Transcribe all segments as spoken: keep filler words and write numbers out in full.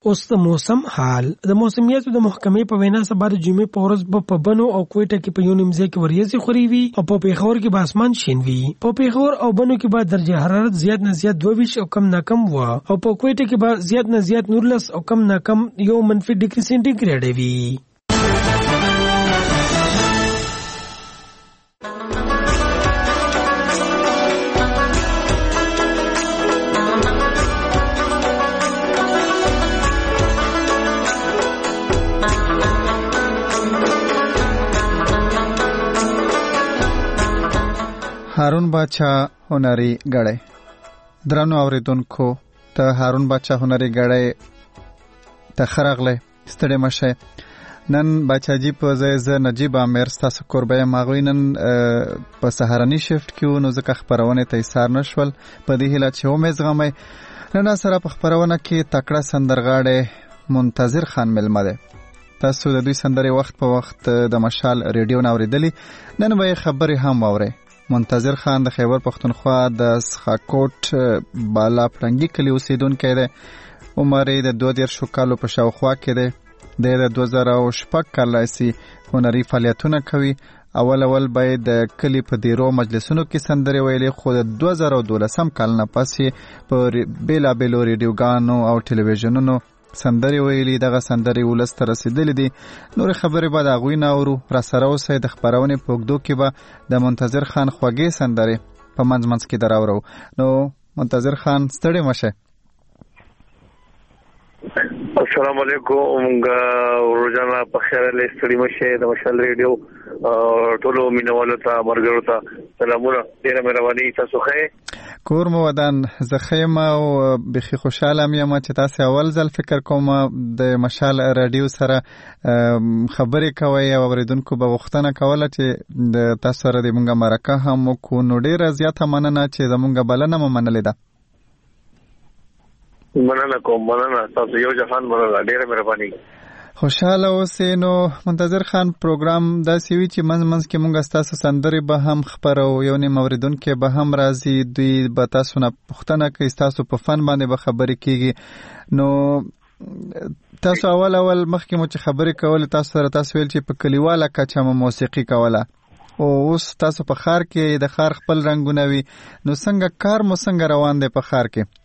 اوس د موسم حال. د موسمیاتو د محکمې په وینا سبا د جمعې په ورځ په بنو او کوټه کې په یو نیم ځای کې وریځې خوري وي او په پیښور کې به اسمان شین وي. په پیښور او بنو کې به درجه حرارت زیات نه زیات دوه ویشت او کم نه کم و او په کوټه کې به زیات نه زیات نورلس او کم نه کم یو منفي ډیګري سنټیګریډ وي. هارون باچا هنري غړی. درنو اوریدونکو ته هارون باچا هنري غړی ته خرغله ستړي مشه. نن باچا جی په ځای ز نجیب امیر تاسو قربای ماغوی نن په سهارنی شفت کې نو ځکه خبرونه ته ایثار نشول. په دې هیله چې و مې زغمه نن سره په خبرونه کې تکړه سندرغاړي منتظر خان ملمه ده. تاسو د دوی سندري وخت په وخت د مشال ریډیو نوریدلی. نن به خبري هم وره. منتظر خان د خیبر پختونخوا د سخاکوټ بالا پړنګي کلی اوسیدونکی دی. عمر یې د دوه دېرشو کالو په شاوخوا کې دی. د دوه زره شپږ کال راهیسې هنري فعالیتونه کوي. اول اول به یې د کلي په دیرو مجلسونو کې سندرې ویلې، خو د دوه زره دولسم کال نه پس یې په بېلابېلو ریډیوګانو او ټلویزیونونو سندرې ویلې. دغه سندرې ولس ته رسېدلې دي. نورې خبرې به د هغوی نه اورو. راسره اوسئ. د خپرونې په اوږدو کې به د منتظر خان خوږې سندرې په منځ منځ کې دراورو. نو منتظر خان ستړی مشه. السلام علیکم. روزانه په خیر له ستړي مشه. د مشال ریډیو ټولو مینوالو ته مرګرو ته سلامونه. ډیره مهرباني. تاسو ښه کور مو ودان. زه خیم او بخي خوشاله یم چې تاسو اول ځل فکر کوم د مشال رادیو سره خبرې کوي او اوریدونکو به غوښتنه کوله چې د تاسو سره د مونږه مرکه هم کو. نو ډیره زیاته مننه چې زمونږه بلنه مو منلې ده. مننه کوم. مننه. تاسو یو جهان مننه. ډیره مهرباني. خوشاله اوسئ. نو منتظر خان پروګرام داسې وي چې منځ منځ کې مونږ ستاسو سندرې به هم خپرو. یو نیم اوریدونکي به هم راځي. دوی به تاسو نه پوښتنه کوي. ستاسو په فن باندې به خبرې کیږي. نو تاسو اول اول مخکې مو چې خبرې کولې تاسو سره تاسو ویل چې په کلیواله کچه مو موسیقي کوله او اوس تاسو په ښار کې د ښار خپل رنګونه وي. نو څنګه کار مو څنګه روان دی په ښار کې؟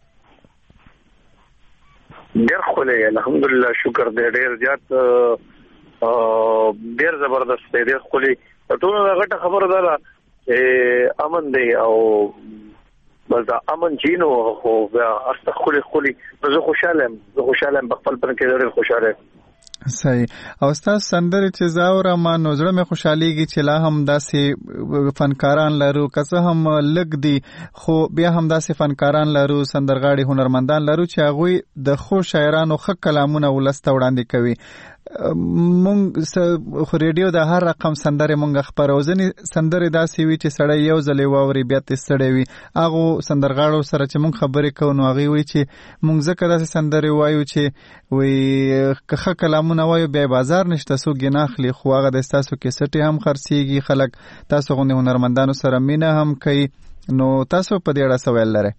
ډیر خوله الحمدلله. شکر دې ډیر زیات ډیر زبردست دی. ډیر خوله. ټول غټه خبره ده چې امن دی او بس دا امن چینو خو بیا استخولی خولی. زه خوشاله یم. زه خوشاله یم. بخپل پر کې ډیر خوشاله یم. صحیح. او تاسو سندرې چې زاوره ما نو زړه مې خوشاليږي چې لا هم داسې فنکاران لرو. که څه هم لږ دي خو بیا هم داسې فنکاران لرو، سندرغاړي هنرمندان لرو چې هغوی د خو شاعرانو ښه کلامونه ولس ته وړاندې کوي. مونږ خو ریډیو د هر رقم سندرې مونږ خپرو. ځینې سندرې داسې وي چې سړی یو ځل یې واوري بیا ترې ستړی وي. هغو سندرغاړو سره چې مونږ خبرې کوو نو هغوی وایي چې مونږ ځکه داسې سندرې وایو چې وایي که ښه کلامونه وایو بیا بازار نشته څوک یې نه اخلي. خو هغه د ستاسو کیسټې هم خرڅېږي. خلک تاسو غوندې هنرمندانو سره مینه هم کوي. نو تاسو په دې اړه څه ویل لرئ؟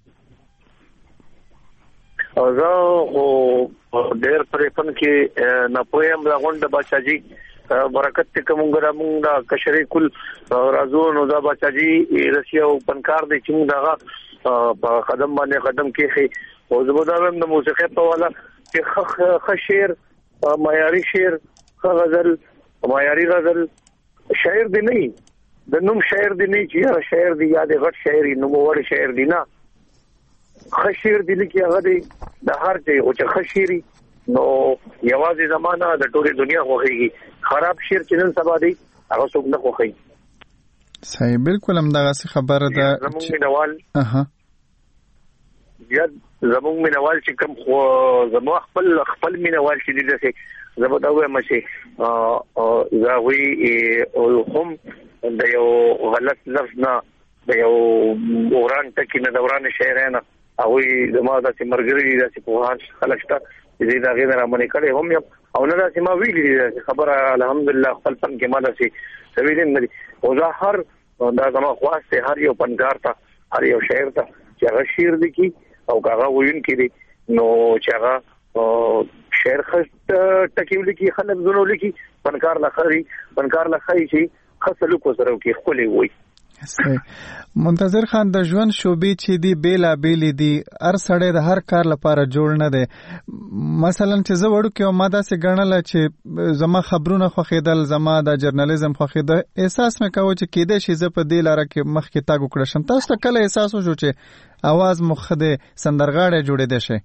زه خو ډېر پرې فن کې نه پوهیم. دا غونډه باچاجي برکت ته کومګره مونږ دا کشري کل راځو. نو دا باچاجي رسیا او فنکار دی چې مونږ دغه په قدم باندې قدم کېخي. او زبردارم د موسیقي په والا چې ښه شعر، معیاري شعر، ښه غزل، معیاري غزل. شاعر دی نه د نوم شاعر دی نه چې شاعر دی یا د غټ شاعري نوموړی شاعر دی نه. ښه شعر دی لیکي هغه دی د هر ځای. خو چې ښه شعري نو یوازې زمانه د ټولې دنیا خوښېږي. خراب شعر چې نن سبا دی هغه څوک نه خوښوي. صحیح. بالکل همدغسې خبره ده. زموږ مینوال اها زیات زموږ مینوال چې کوم خو زموږ خپل خپل مینوال چې دي داسې زه به دا ووایم چې زه هغوی هم د یو غلط لفظ نه د یو وران ټکي نه د ورانې شاعرۍ نه هغوی زما داسې ملګري دي، داسې پوهان خلک شته چې زه د هغې نه رامنې کړی هم یم او نه داسې ما ویلي دي داسې خبره. الحمدلله خپل فن کې ما داسې څه ویلي نه دي. او زه هر دا زما خواست دی هر یو فنکار ته، هر یو شاعر ته چې هغه شعر لیکي او که هغه ویونکی دی نو چې هغه شعر خط ټکیول کی خلک زونو لکی فنکار لخري فنکار لخري چې خصلو کو سره کی خولي وي. منتظر خان د ژوند شوبې چې دی بیلا بیلې دی هر سړی د هر کار لپاره جوړ نه دی. مثلا چې زه وړو کې ما داسې ګڼله چې زما خبرونه خوښېدل زما د جرنالیزم خوښېده احساس مې کوه چې کېدای شي زه په دې لاره کې مخکې تګ وکړه شم. تاسو ته کله احساس وشو چې اواز مو ښه دی سندرغاړی جوړېدی شي؟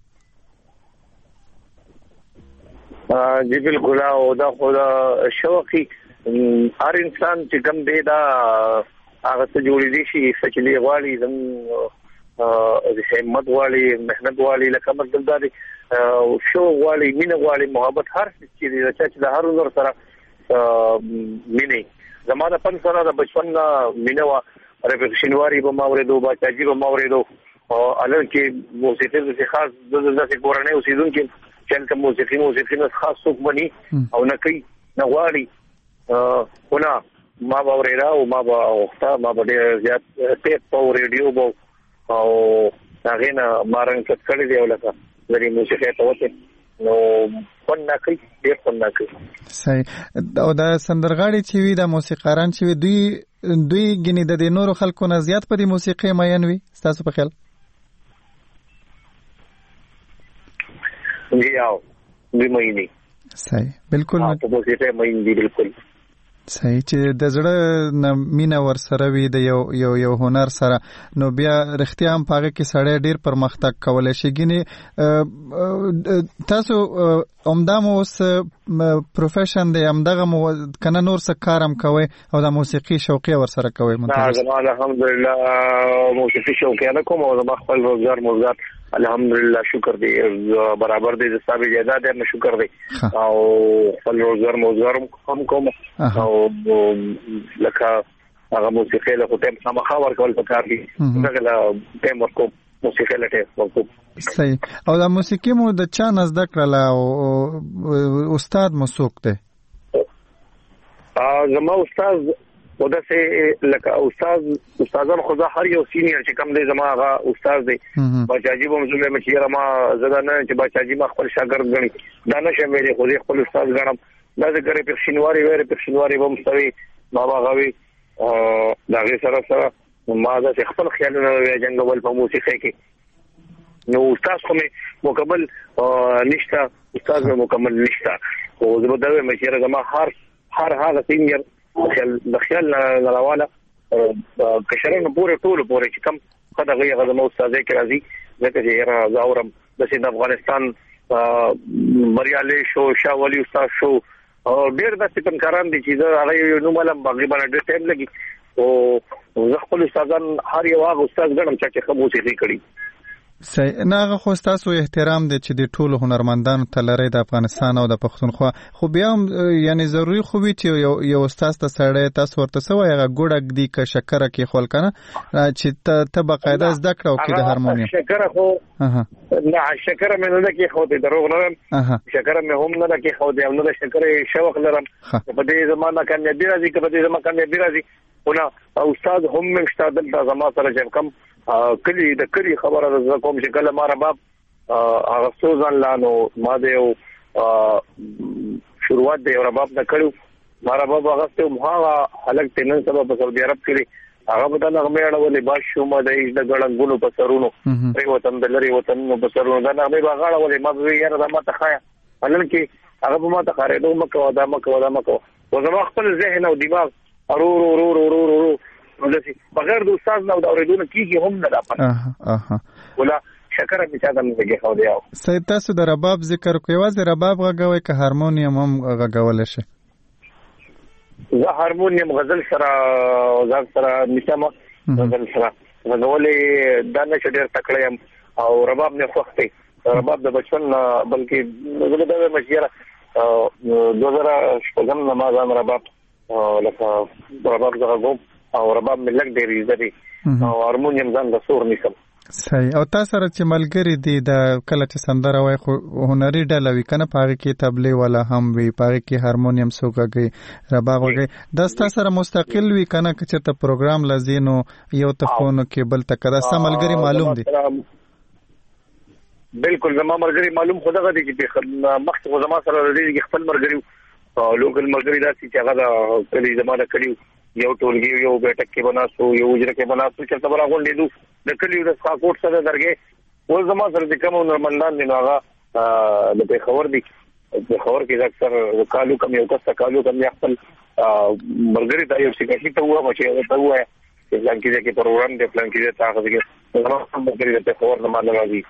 جی بالکل او دا خو دا شوقي هر انسان چې کوم دی دا هغه څه جوړې دي شي سچلي غواړي زم همت غواړي مهنت غواړي لکه مطلب دا دی شو غواړي مینه غواړي محبت هر څه چې دی چې د هر نور سره مینه زماده پن سره د بچپن مینه وا رپیکشنواري به ماورېدو باچاجي به ماورېدو او الان کې موسیقي د خاص د داسې کورنۍ اوسیدونکو چې کوم موسیقي موسیقي نه خاص څوک بني او نه کوي نه غواړي ونه ما به ورېدا او ما به وخته ما به ډېر زیات ټیپ په ریډیو به او هغه نه مارنګ څه کړی دی ولکه لري موسیقي ته وته نو فن نه کوي ډېر فن نه کوي. صحیح. او دا سندرغاړي چې وي د موسیقاران چې وي دوی دوی ګنې د نورو خلکو نه زیات په دې موسیقي مین وي تاسو په خیال؟ یاو دوی مینه. صحیح بالکل په موسیقي مین دي بالکل. صحیح. چې د زړه مینه ور سره وي د یو یو یو هنر سره نو بیا رښتیا هم پاغه کې سړی ډیر پرمختګ کولای شي. ګینه تاسو همدامو اوس پروفیشن دی همدغه کنه نور څه کارم کوي او د موسیقي شوقي ور سره کوي؟ منتظر الحمدلله موسیقي شوقي نه کوم او د خپل روزګار موزګار الحمدلله شکر دی برابر دی د صاحب اجازه ده نه شکر دی او خپل روزګار موزګار هم کوم او لکه هغه موسیقي له ټیم سم خبر کول پکار دي دغه ټیم ورکو موسیقي له ټیم ورکو. صحیح. او د موسیقي مو د چا نزد کړل او استاد مو څوک دی؟ ا زما استاد ودا سه لکه استاد استادان خو هر یو سینیئر چې کوم دی زما هغه استاد دی باچاجي به مزمه مچې رما زدا نه چې باچاجي ما خپل شاګرد غني دا نشه مې خو خپل استاد غنم دا ذکر په شینواري وره په شینواري به مستوي بابا غوي دا غي سره سره ما دا خپل خیالونه جنګول په موسیقي کې نو استاد خو مې مکمل نشته استاد مې مکمل نشته او زه به دا مې چې زما هر هر هغه سینیئر د خیال لواله کشرانو پورې ټول پورې چې کم خدای غي غزما استاد کې راځي ځکه چې را زاورم د سید افغانستان مریالي شو شاه ولی استاد شو او ډېر د سپنکاران دي چې هغه نو ملم باغی باندې ډېر ټایم لګي او زه خپل استادان هر یو هغه استاد ګڼم چې کوم موسیقي کړي. صحیح. نه هغه خو تاسو احترام دی چې د ټولو هنرمندانو ته لري د افغانستان او د پښتونخوا خو بیا هم یعنی ضروری خو وي چې یو یو استاد ته سړی تاسو ورته سوی هغه ګوډک دی که شکره کې خول کنه چې ته ته باقاعده زده کړه او کې د هارمونیم شکره خو نه شکره مې نه کې خو دې دروغ نه شکره مې هم نه کې خو دې نه شکره شوق لرم په دې زمانہ کې نه دی راځي په دې زمانہ کې نه دی راځي ونه استاد هم مې استاد د زما سره چې کم کلی د کلی خبره د کوم چې کله ما رباب هغه سوزن لانو ما دې شروعات دی رباب نه کړو ما رباب هغه ته هغه حلق تنن سبب په سعودي عرب کې هغه په دغه مېړه ولې باش شو ما د د ګړنګونو په سرونو ری وطن د لري وطن په سرونو دا نه به غاړه ولې ما به یاره دا ما ته خایا ولن کې هغه ما ته خارې دوه مکو دا مکو دا مکو و زما خپل ذهن او دماغ ارور ورور ورور ورور ولسی بغیر د استاد نو دا اوریدونه کیږي هم نه راپات اها اها ولا شکر به چا دم دغه خو دی او سید تاسو د رباب ذکر کوي واز رباب غوي که هارمونیم هم غوول شي؟ زه هارمونیم غزل سره غزل سره نشم غزل سره غولې دا نه ډېر تکړه يم او رباب نه خوښتي رباب د بچپن بلکې زه د مشیره دوه هزار شپږم نمازان رباب لکه رباب زغه کوم او رباب ملک ډېری زدي او هارمونیم ځان د سور نشم. صحیح. او تاسو سره چې ملګری دي د کله چې سندره وای خو هنري ډله وی کنه پاره کې تبلې ولا هم وی پاره کې هارمونیم سوګي رباب وګي د تاسو سره مستقل وی کنه چې ته پروګرام لزینو یو ته فون کې بل ته کدا سم ملګری معلوم دي بالکل زما مرګري معلوم خدغه دي چې مخ خو زما سره لري خپل مرګري او لوکل مرګري داسې چې هغه د کلی زمانه کلی یو ټولګي یو بیٹک کې بناسو یو وجره کې بناسو چې تبرا غونډې دو د کلی د ساکوټ سره درګه ول زما سره د کوم نورمندان دی هغه د پیښور دی د خبر کې اکثر کالو کم یو کس کالو کم خپل مرګري د یو څه ته وه چې ته وه چې ځان کې چې پروګرام دی پلان کې تا هغه کې نو مرګري د پیښور نه مانه راځي.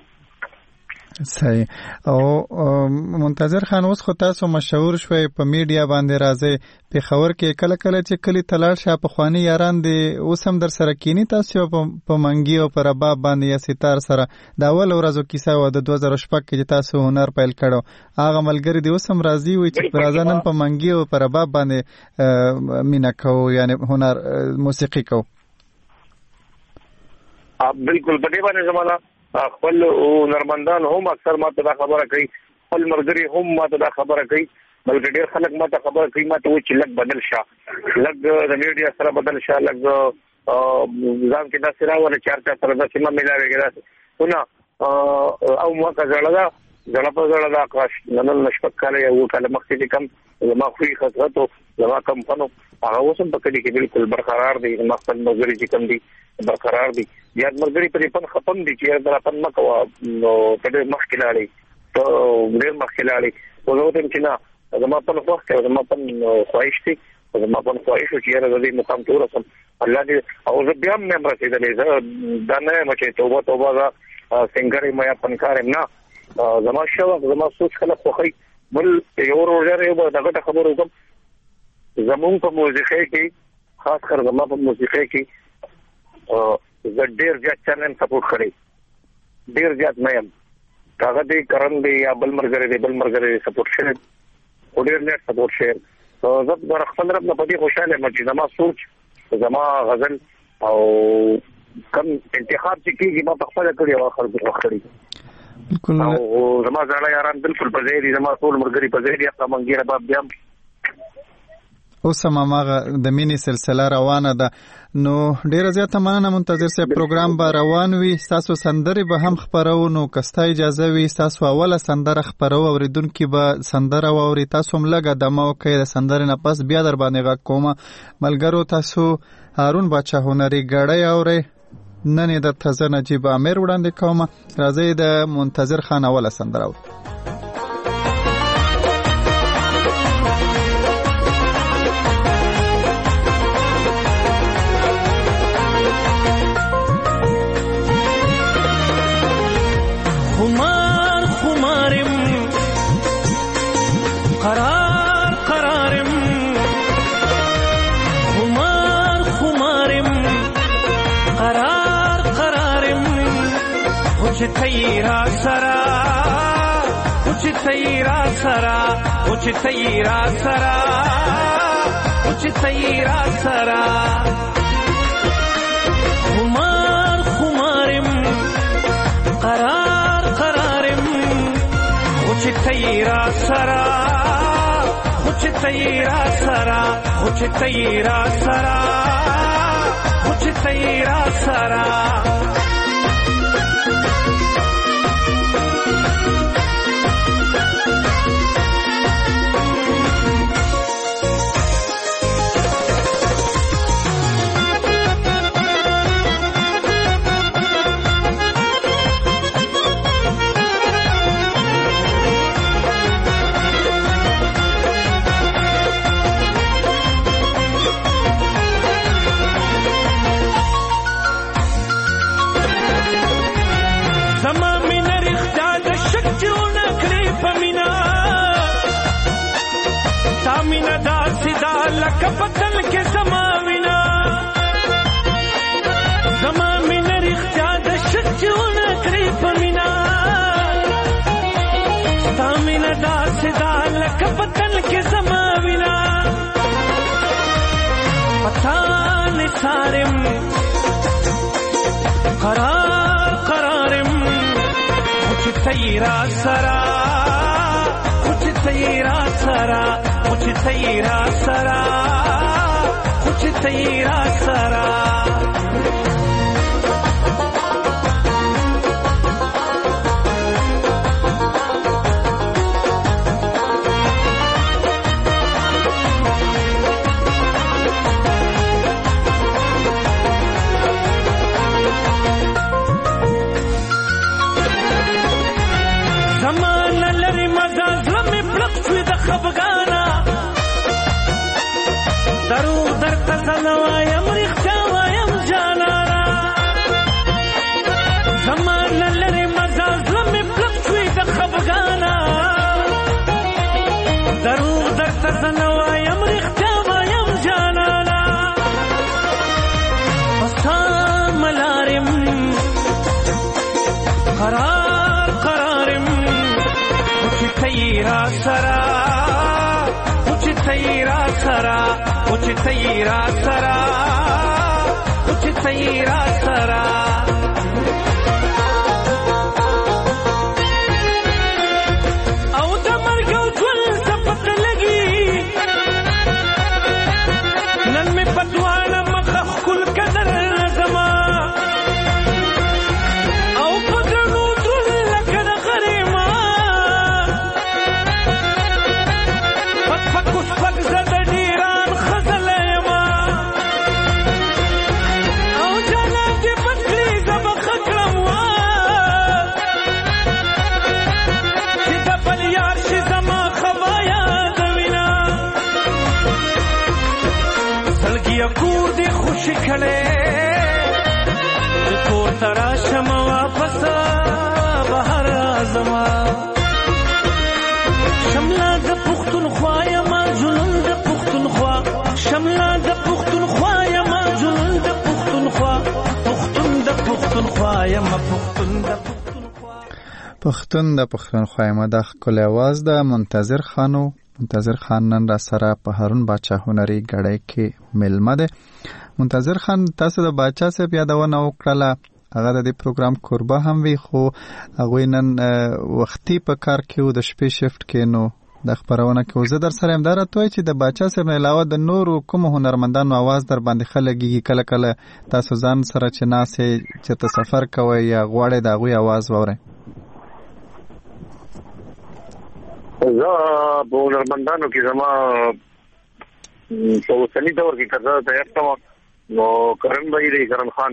صحیح. او منتظر خان اوس خو تاسو مشهور شوي په میډیا باندې راځي په خبر کې کله کله چې کلی تلاړ شه په خواني یاران دي اوس هم در سره کینی تاسو په منګي او پر رباب باندې یا ستار سره دا اول ورځو کیسه و د دوه زره شپږ کې تاسو هنر پیل کړو هغه ملګری دی اوس هم راځي وي چې پرازانن په منګي او پر رباب باندې مینا کو یعنی هنر موسیقي کو. بالکل په دې باندې زمانہ خپل نرمندان هم اکثر ماته دا خبره کوي خپل مرګري هم ماته دا خبره کوي بلکې ډېر خلک ماته خبره کوي ماته و چې لګ بدل شه لګ د میډیا سره بدل شه لګ ځان کې دا سره ولا چار چا سره د سیمه ملاوي کېده نو او مو کا زړه زړه په زړه دا آکاش نن نشپک کاله یو کله مخکې کم ما خو خطرته لما کم فنو هغه وسم په کلی کې بالکل برقرار دي مخکې مرګري چې کم دي برقرار دي یا مرګري په پن ختم دي چې در پن مکو نو په مخکې لاړې ته ډېر مخکې لاړې او نو ته چې نه زما په وخت کې زما په خواهش دي زما په خواهش چې را دې مقام ته ورسم الله دې او زه بیا هم رسیدلې زه دا نه مچې توبه توبه دا څنګه مې پنکار نه زما شوق زما سوچ خلک خوخي بل یو ورځ یو دغه خبرو کوم زمون په موسیقي کې خاص کر زما په موسیقي کې زه ډېر زیات چانن سپورټ کړی ډېر زیات نه یم هغه دې کرن دی یا بل مرګري دی بل مرګري سپورټ شي او ډېر نه سپورټ شي زه د خپل رب نه پدې خوشاله یم چې زما سوچ زما غزل او کم انتخاب چې کیږي ما په خپل کړی او خلکو وکړي بالکل او زما ځاله یاران بالکل په ځای دي زما ټول مرګري په ځای دي هغه منګي رباب بیا اوس هم هغه د مینی سلسله روانه ده نو ډیره زیاته مننه منتظر صاحب پروګرام به روان وي تاسو سندري به هم خبرو نو کستا اجازه وي تاسو اوله سندره خبرو اوریدونکو به سندره ووري تاسو هم لګه دمو کې د سندره نه پس بیا در باندې غږ کوم ملګرو تاسو هارون بچا هنري غړی اوري نن د تازه نجیب امیر وړاندې کوم راځي د منتظر خان اوله سندره تیرا سرا کچھ تیرا سرا کچھ تیرا سرا کچھ تیرا سرا خمار خمارم قرار قرارم کچھ تیرا سرا کچھ تیرا سرا کچھ تیرا سرا کچھ تیرا سرا کپتل کې زماوینا زمامین رښتیا د شچونه کړی پمینا تامین داسې دا لکپتل کې زماوینا پتان سارم قرار قرارم کچھ تیرا سرا کچھ تیرا سرا کچھ تیرا سرا کچھ تیرا سرا خفګانا درو درته زنوایم رښتیا وایم جانانا زمان لري مزاج لمې پلک شوي د خفګانا درو درته زنوایم رښتیا وایم جانانا پستا ملارم قرار قرارم وچی تیرا سرا وچی تیرا سرا وچی تیرا سرا وچی تیرا سرا او د مرګ او ژوند سپک لګي نن مې پدوانه مخ خل قدر زما او پدرنو دل لکه غریما پک پک پک زد ډیران خزلېما او جانا دې پکړي زب خکرم وا چې د بل یار شي زما خوایا دوینا سلګي کور دې خوشي کړي کور ترا شم واپس بهر ازما شملا د پختونخوا یم جنون د پختونخوا شملا د پختونخوا یم جنون د پختونخوا پختون د پختونخوا یم پختون د پختونخوا پښتون د پښتونخوا یم د خپل आवाज د منتظر خانو منتظر خان نن را سره په هارون باچا هنري غړې کې ملمه ده. منتظر خان تاسو د باچا صاحب یادونه وکړه هغه د دې پروګرام قربا هم وی خو هغه نن وختي په کار کې و د شپې شفت کې نو د خبرونه کې زه در سره امدار توي چې د باچا صاحب علاوه د نورو کوم هنرمندانو आवाज در باندې خلګي کله کله تاسو ځان سره چې ناسه چې ته سفر کوي یا غواړي د هغه आवाज وره زه په هنرمندانو کې زما په اوسني دور کې کړه د یو نو کرن بھائی دی کرن خان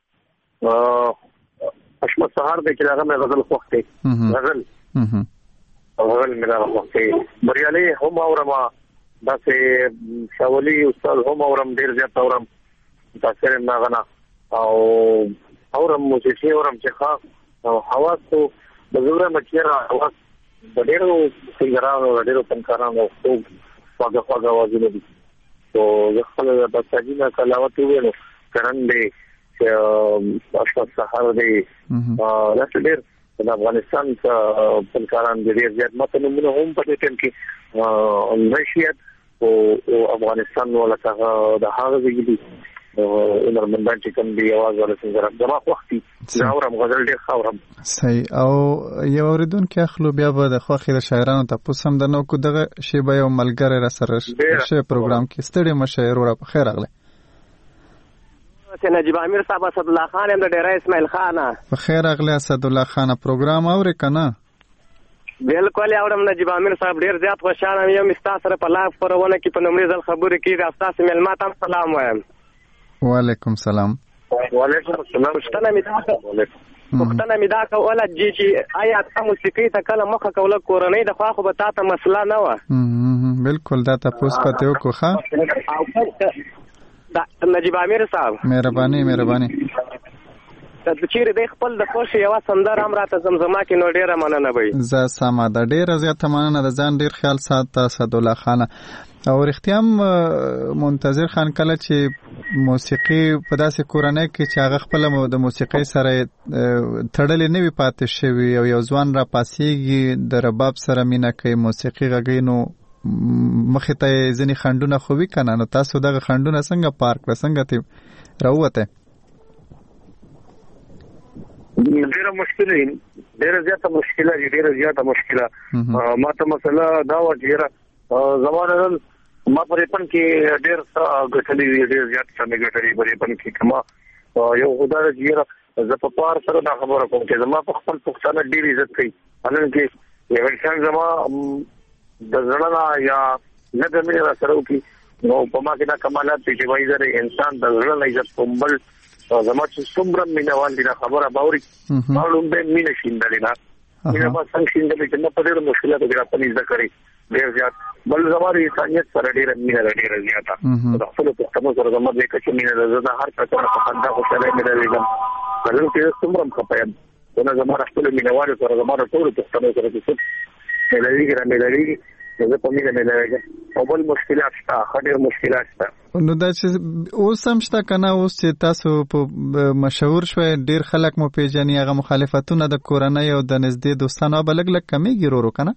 اشمت سهار د کې هغه غزل خوښته غزل غزل مې راغله خوښته بریالي هم اورما داسې شاولي استاد هم اورم ډیر زیات اورم تاسو نه غنا او اورم موسیقي اورم چې ښه او حواس ته د زوره مچیرا حواس د ډیرو څنګهرانو د ډیرو فنکارانو خو فاګه فاګه وازونه دي او زه خپل د بچاګینا کلاوت وینم کرن دی چې اشرف سحر دی لکه ډیر د افغانستان فنکاران د ډیر زیات ماته نمونه هم په دې ټیم کې نشیت او افغانستان ولته د هغه ویلي هنرمندان چې کوم دی आवाज ولا څنګه دغه وختي زاورم غزل ډیر خاورم صحیح او یو اوریدون کې اخلو بیا به د خوخي د شاعرانو ته پوسم د نو کو دغه شی به یو ملګری را سره شی پروګرام کې ستړي مشاعر را په خیر اغله چې نجیب امیر صاحب اسد الله خان هم د ډیر اسماعیل خان په خیر اغله اسد الله خان پروګرام اوري کنه بالکل اورم نجیب امیر صاحب ډیر زیات خوشاله یم استا سره په لاف پرونه کې په نومړي ځل خبرې کې راستا سیمل ماته سلام وایم وعلیکم سلام وعلیکم السلام پښتنه می دا پښتنه می دا کوله چې آیا تاسو موسیقي ته کله مخه کوله کورنۍ د خوا خو به تاسو مسله نه و بالکل دا تاسو پته وکړه دا نجیب امیر صاحب مهرباني مهرباني د چیرې د خپل د خوشي یو سندر هم راته زمزمه کې نو ډیره مننه وي زه سما د ډیره زیاته مننه د ځان ډیر خیال ساته اسد الله خان او رښتیام منتظر خان کله چې موسیقي په داسې کورنۍ کې چې هغه خپل د موسیقي سره تړلې نه وي پاتې شوی او یو ځوان را پاسيږي د رباب سره مینا کوي موسیقي غږی نو مخې ته ځنی خندونه خو وی کنه نو تاسو دغه خندونه څنګه پارک څنګه ته راوته ډیره مشکله ډیره زیاته مشکله ډیره زیاته مشکله ما ته مسله دا و چې زمانه ما پرې پن کې ډیر غټلې ډیر زیات څنګه غټلې پرې پن کې کما یو خدای دې زه په پار سره دا خبره کوم چې زما په خپل پښتانه ډیر عزت کوي انن کې یو انسان زما د ځړنا یا نه د مې سره کوي نو په ما کې دا کمالات چې وایي دا انسان د ځړنا عزت کومبل زما چې څومره مینوال دي دا خبره باوري معلوم به مینه شیندل نه مینا ما څنګه شیندل چې نه په ډېر مشکلاتو کې راپنځ ده کړی ډېر زیات بل زموږ انسانيت سره ډېر مینا ډېر زیاته د خپل پښتنو سره زموږ د کچې مینا د هر څه په خندا خوشاله مې لرم کله چې څومره خپایم نو زموږ خپل مینوال سره زموږ ټول پښتنو سره چې څه ملي ګرام ملي زه په مینا مې لرم او بل مشکلات شته ډېر مشکلات شته نو دا چې اوس هم شته کنه اوس چې تاسو په مشهور شوي ډېر خلک مو پیژني هغه مخالفتونه د کورنۍ او د نږدې دوستانو به لګ لګ کمیږي ورو کنه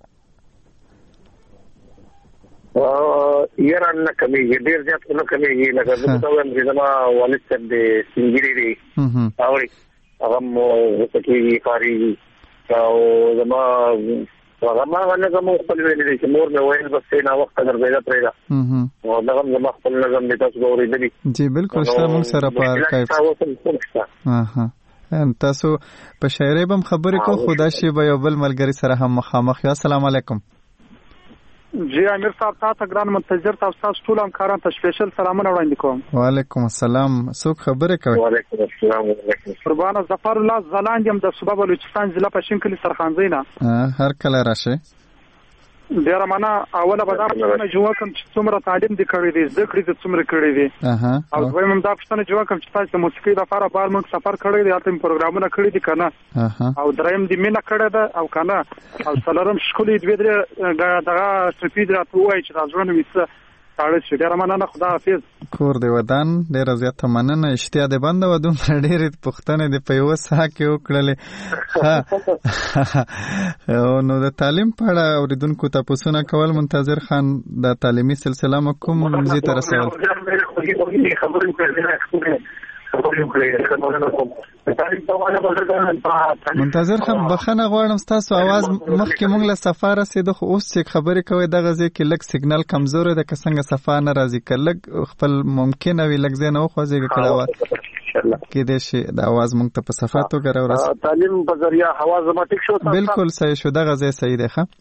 یاره نه کمیږي ډېر زیات نه کمیږي لکه زه ته وایم چې زما والد صاحب د سنګیري دی اوري هغه مو پکې کاری او زما هغه ما نه کوم خپل ویلې دي چې مور مې وایي بس نه وخت در پیدا پرېږه او دا هم زما خپل نظم دي تاسو اورېدلي جی بالکل سره موږ سره په ارکایو ها تاسو په شاعرۍ بم خبرې کو خدا شي به یو بل ملګری سره هم مخامخ یا السلام علیکم جی امیر صاحب تاسو ګران منتظر تاسو تاسو ټول همکاران ته سپیشل سلامونه وړاندې کوم وعلیکم السلام څوک خبرې کوي وعلیکم السلام علیکم قربان ظفر الله زلاند يم د صوبه بلوچستان ضلع پښین سرخانزینا هر کله راشه ډیر معنا اوله به دا پښتنه جوړ کوم چې څومره تعلیم دې کړی دی زده کړې دې څومره کړی دی او دوی هم دا پښتنه جوړ کوم چې تاسو موسیقي لپاره بار موږ سفر کړی دی اته پروګرامونه کړی دي کنه او دریم دې مینا کړی ده او کنه او څلورم شکولې دوی درې دغه سپیډ راته وایي چې راځونه میسه تاړه چې ډیر مننه خدا حافظ کور دی ودان ډیر زیات مننه اشتیا دې بند و دوم ډیر پښتنه دې په یو ساه کې وکړلې نو د تعلیم په اړه اوریدونکو ته پوښتنه کول منتظر خان د تعلیمي سلسله مکم منځي تر رسول منتظر خان بخنه غواړم تاسو आवाज مخکې مونږ له سفر رسیدو خو اوس چې خبرې کوي دغه ځکه لک سیګنال کمزور ده که څنګه سفر نه راځي کله خپل ممکن وي لک زنه خو ځکه کړه کې دې شي د आवाज مونږ ته په صفاتو غره ورس تعلیم په ذریعہ आवाज ما ټیک شو بالکل صحیح شو دغه ځای صحیح ده ښه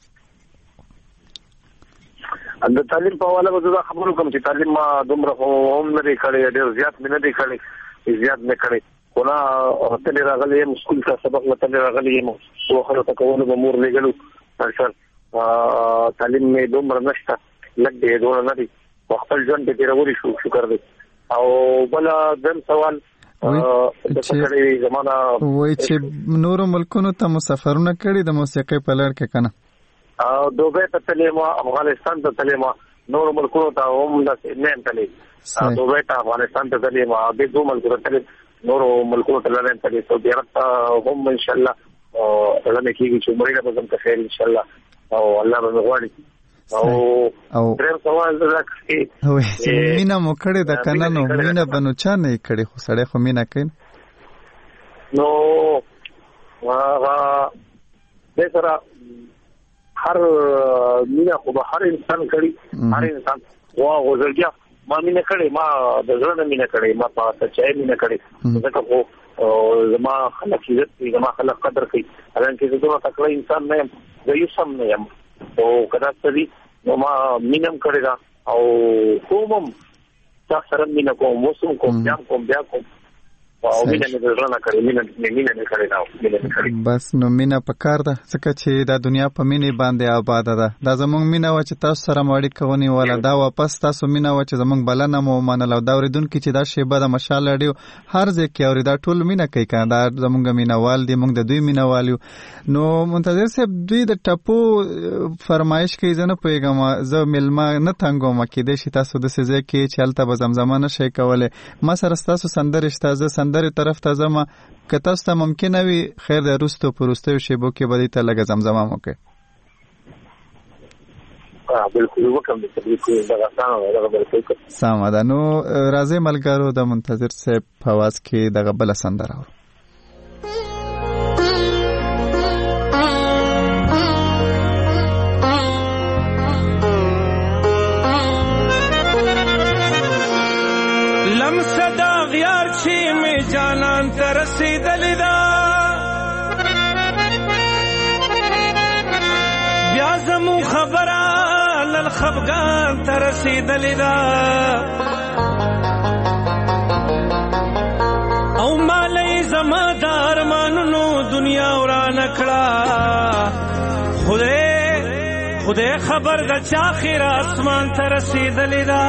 د تعلیم په حواله به خبرو کوم چې تعلیم ما دومره هم نه کړی ډېر زیات نه دی کړی زیات نه کړی کونا تل راغلی یم سکول ته سبق نه تل راغلی یم او خلک ته کوله به مور لګلو سر تعلیم مې دومره نشته لږ دی دومره نه دی خپل ځان ته تیرولې شو شکر دی او بل دم سوال چې زمانہ وای چې نور ملکونو ته مسافرونه کړي د موسیقي په لړ کې کنه او دوبه ته تللی ما افغانستان ته تللی ما نور ملکونو ته هم د نه تللی دوبه ته افغانستان ته تللی ما د دوه ملکونو ته نور ملکونو ته لاندې تللی سعودي عرب ته هم ان شاء الله او لمه کېږي چې مریضه به زم خیر ان شاء الله او الله به غواړي او او دریم سوال زکه او چې مینا مو کړی د کنه نو مینا بنو چا نه کړی خو سړی خو مینا کین نو هغه د سره هر مینا خو به هر انسان کړی هر انسان وا غوځرګیا ما مینا کړی ما د زړه مینا کړی ما په سچای مینا کړی ځکه خو زما خلک عزت کوي زما خلک قدر کوي هغه چې زه تکړه انسان نه یم زه یو سم نه یم او کدا ستدي نو ما مینم کړی دا او کومم تاسو سره مینا کوم وسوم کوم بیا کوم بیا کوم او مینا نه زړه کړی مینا مینا نه کړی دا مینا نه کړی بس نو مینا په کار ده ځکه چې د دنیا په مینې باندې آباد ده دا زمونږ مینا و چې تاسو سره مړی کوي ولا دا واپس تاسو مینا و چې زمونږ بلنه مو منل او دا اوریدونکو چې دا شیبه د مشال اړیو هر ځکه اوري دا ټول مینا کوي کنه دا زمونږ مینوال دي موږ د دوی مینوال یو نو منتظر صاحب دوی د ټپو فرمایش کوي زنه پیغام زه ملما نه تنګوم کې د شي تاسو د سزا کې چلته به زمزمانه شي کوله ما سره تاسو سندر اشتازه سندر طرف ته زما که تاسو ته ممکن وي خیر د روستو پروستو شیبو کې بدی ته لګ زمزمه موکه اه بالکل وکم د تبلیغ دغه څنګه دغه بالکل ساده نو راځي ملګرو د منتظر صاحب په واس کې دغه بل سندر اورو غیار چی می جانان ترسیدلی دا بیا زمو خبران للخفگان ترسیدلی دا او مالی زمادا ارمانونو دنیا ورانه کړه خدای خدای خبر د چا خیر اسمان ته رسیدلې ده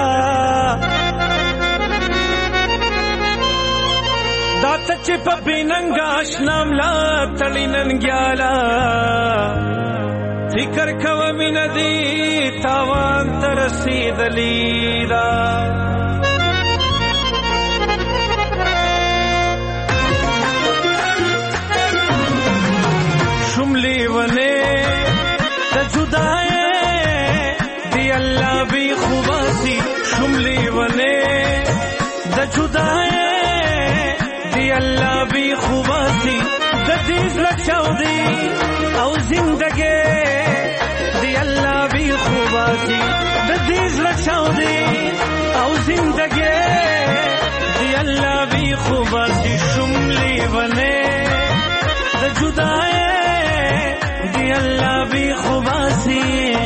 دا ته چې په بیننګ آشنا ملا تړي ننګیاله فکر کوه مینه دې تاوان ته رسیدلې ده شملی ونه د جدای دی الله بی خوباسی شملی ونه د جدای دی الله بی خوباسی د دیز لچاودی او زندگی دی الله بی خوباسی د دیز لچاودی او زندگی دی الله بی خوباسی شملی ونه د جدای دی اللہ بھی خوباسی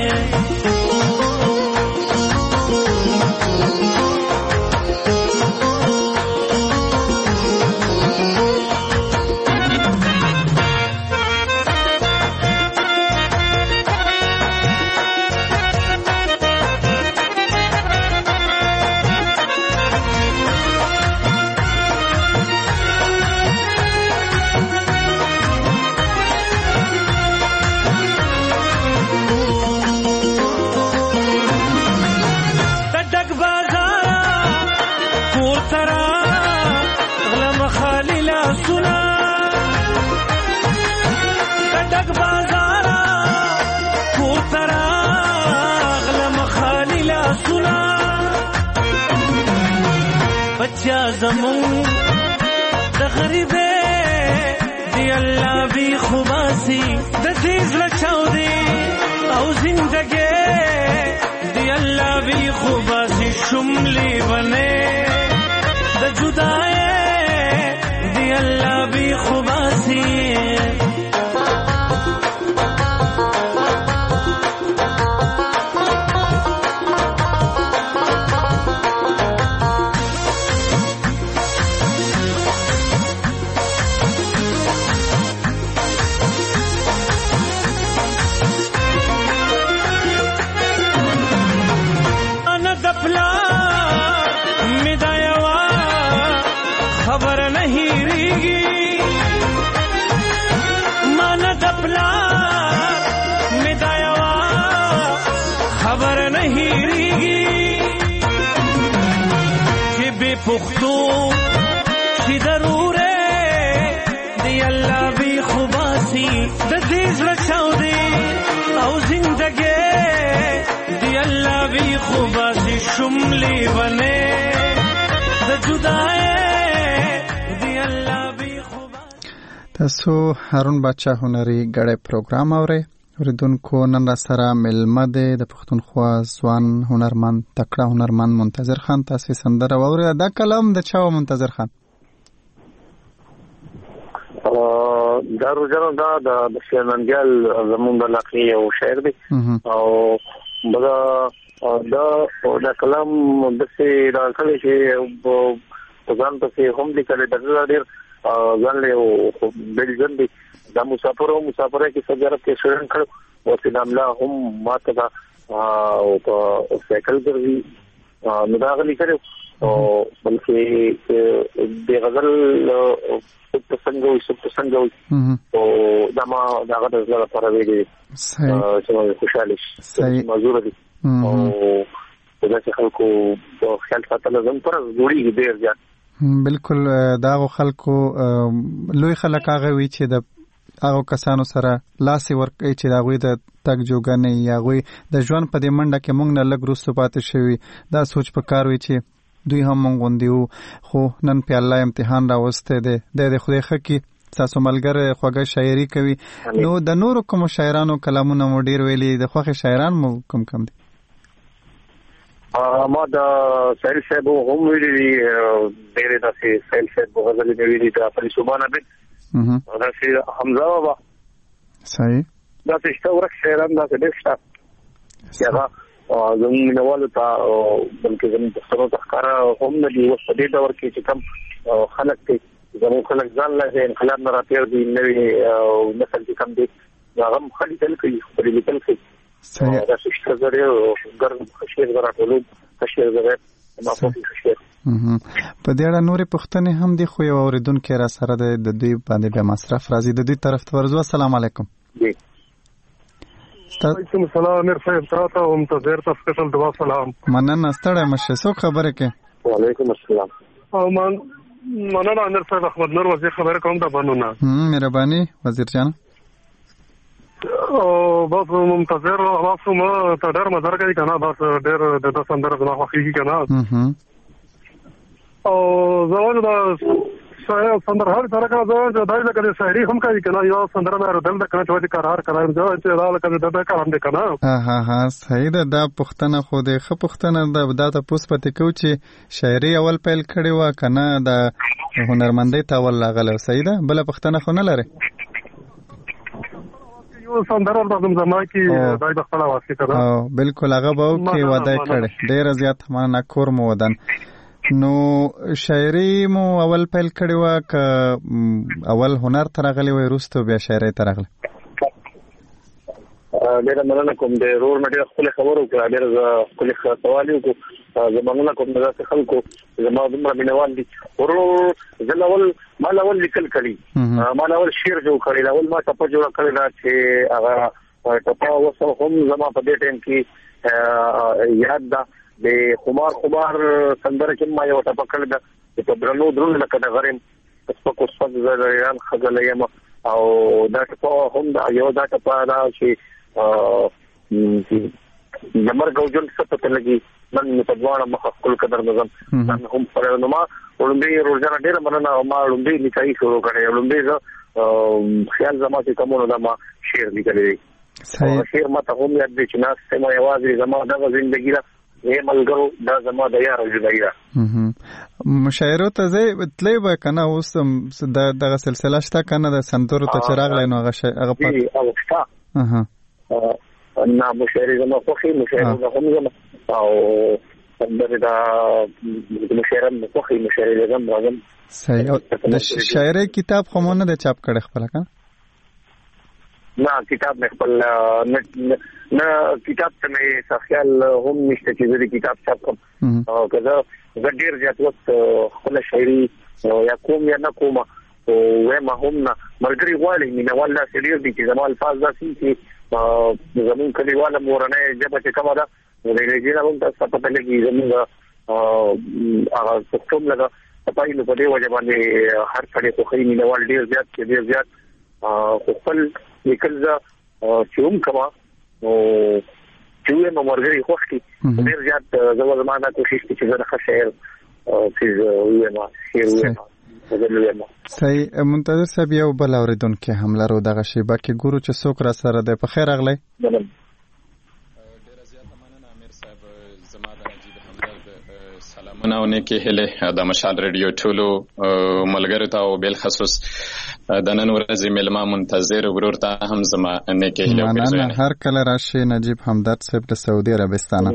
بچہ زمون د غریبه دی الله بی خوباسی د دیز لچاودی او زندگی دی الله بی خوباسی شملی بنے د جدای دی الله بی خوباسی خبر نہیں ریگی من دپلا مدایوا خبر نہیں ریگی کہ بے پختو کی ضرور دی اللہ بھی خوباسی د دیز لچاودی او زندگی دی اللہ بھی خوباسی شملی بنے د جدائے تاسو هارون بادشاه هنري غړې پروګرام اورئ اوریدونکو نن را سره ملمه ده د پښتونخوا ځوان هنرمند تکړه هنرمند منتظر خان تاسو سندره واورئ دا کلام د چا منتظر خان دا روزانه دا د شیننګل زمون د لاقي او شاعر دی او دا دا دا کلام د سي راځي چې ځان ته هم لیکل د ډېر ځان له بلجن دی د مسافر او مسافره کې سجارت کې شورن کړ او سلاملا هم ماته دا او په سایکل ګرځي نو دا غلي کړو او بلکې د غزل څه څنګه وي څه څنګه وي او دا ما دا غزل لپاره ویلي چې خوشاله شي مزور دي او دا چې خلکو خیال ساتل زم پر ضروري دی ډیر بالکل دا خلکو لوی خلک هغه وی چې د هغه کسانو سره لاسي ورکړي چې دا غوي د تک جوګنې یا غوي د ژوند په دې منډه کې مونږ نه لګ روسو پاتې شوی دا سوچ پکار وی چې دوی هم مونږ غوندیو خو نن په الله امتحان راوسته ده د خدای خکې تاسو ملګری خوږه شاعري کوي نو د نورو کوم شاعرانو کلامونه مو ډیر ویلي د خوخه شاعران مو کم کم دي ما دا سیل صاحب هم ویلي ډېر داسې سیل صاحب غزل دی ویلي دا په سبحان الله دا چې حمزه بابا صحیح دا چې څو ورک شاعران دا ډېر شته چې هغه زموږ نوالو ته بلکې زموږ پښتنو ته ښکارا هم نه دي اوس په دې ډول کې چې کوم خلک دي زموږ خلک ځان له انقلاب نه راپیر دي نوې نسل چې کم دي هغه هم خالي تل کوي خپل لیکل کوي صحیح دا څه زره ګرم خشیر غراټولو خشیر زره ما په خشیر په دې اړه نورې پوښتنې هم دي خو یو اوریدونکو را سره د دوی باندې بیا مصرف راځي د دوی طرف ته ورځو. السلام علیکم. جی وعلیکم السلام امیر صاحب تاسو هم منتظر تاسو سپیشل دعا سلام مننه ستړی مشه څوک خبره کې وعلیکم السلام او من مننه امیر صاحب احمد نور وزیر خبره کوم د بنونه هم مهرباني وزیر جان او بس منتظر تاسو ما ته ډېر مزر کوي کنه بس ډېر د تاسو اندر غوا خوږي کنه او زموږ د شاید سندرهار سره کړه چې دای لکه شاعري هم کوي کنه یو سندره مې ردل د کنه چې قرار قرار جو چې دا لکه د کارم دې کنه ها ها ها صحیح ده. دا پښتنه خو دې خ پښتنه د دا ته پوس پته کو چې شاعري اول پیل کړي وا کنه د هنرمندۍ ته ول لاغله. صحیح ده بل پښتنه خو نه لري یو سندره د زمزمه کې دای د خپل واسطه کړه او بالکل هغه به کې وعده کړي ډیر زیات معنا کور مو ودان. نو شاعري مو اول پیل کړی و ک اول هنر ترغلی و وروسته بیا شاعري ترغله؟ ډېر مننه کوم د رور مټي خپل خبرو کې ډېر خپل سوال یو زمونږ کوم د خلکو زموږ عمر بنوال دي ورو زلول ما لول لیکل کړي ما لول شعر جوړ کړي لول ما ټپ جوړ کړي دا چې هغه ټپ اوسه هم زما په دې ټیم کې یاد ده د خمار خمار سندره کې ما یو ټپ کړی ده چې په درنو درنو لکه د غریم سپکو سپک زریان خزل یم او دا ټپ هم دا یو دا ټپ دا چې زمر ګوجل څه ته لګي نن په دواړه مخ خپل قدر نظم نن هم پر نو ما ولومبي روزانه ډېر مننه ما ولومبي نکای شروع کړی ولومبي زه خیال زما چې کومو دا ما شعر لیکلی صحیح شعر ما ته هم یاد دي چې ناس ته ما یوازې زما د ژوندۍ را یې ملګرو دا زما د یار جوړی را مشاعرو ته زه تلای به کنه اوس د دغه سلسله شته کنه د سندرو ته چراغ لینو هغه هغه په او شته اها نه مشاعره زما خو خې مشاعره هم زما او سندره دا مشاعره مو خې مشاعره زما راغم صحیح د شاعري کتاب خو مونږ نه چاپ کړي خپل کنه نه کتاب مې خپل نه کتاب ته مې خیال هم نشته چې د کتاب چاپ کوم او کله زه ډیر زیات وخت خپل شاعري یا کوم یا نه کوم او ما هم نه ملګری غواړي مینه والله سړي دي چې زموږ الفاظ داسې چې زمون کلیواله مورنه جبه چې کومه ده د ریجینا هم تاسو په لګي زموږ هغه کوم لګا په یوه په دی وجه باندې هر څړې خو خې مینه وال ډیر زیات چې ډیر زیات خپل لیکل ځا چې هم کما او چې نو مرګري خوښتي ډیر زیات زما زمانہ کوشش کوي چې زه شعر چې وي ما شعر وي صحیح. منتظر صاحب یو بل اوریدونکو هم لرو دغه شیبه کې ګورو چې څوک را سره ده. په خیر اغلی ډیر زیات مننه امیر صاحب زما د نجیب همدرد سلامونه او نیکې هیلې د مشال ریډیو ټولو ملګرو ته او بل خصوص د نن ورځې ملما منتظر ورور ته هم زما نیکې هیلې مننه هر کله راشي نجیب همدرد صاحب د سعودي عربستان